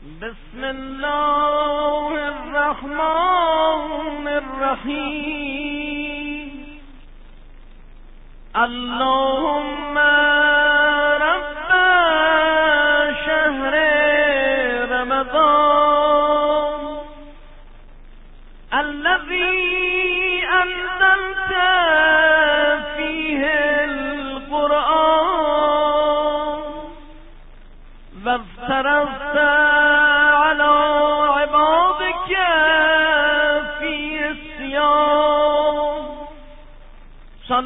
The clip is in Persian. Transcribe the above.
بسم الله الرحمن الرحیم. اللهم رب شهر رمضان الذي أنزلت فيه القرآن وافترضت